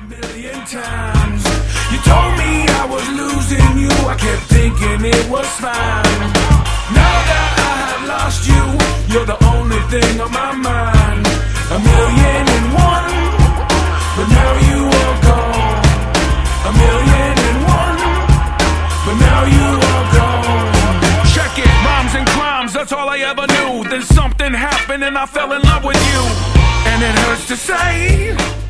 million times. You told me I was losing you, I kept thinking it was fine. Now that I have lost you, you're the only thing on my mind. 1,000,001, but now you are gone. 1,000,001, but now you are gone. Check it, rhymes and crimes, that's all I ever knew. Then something happened and I fell in love with you. And it hurts to say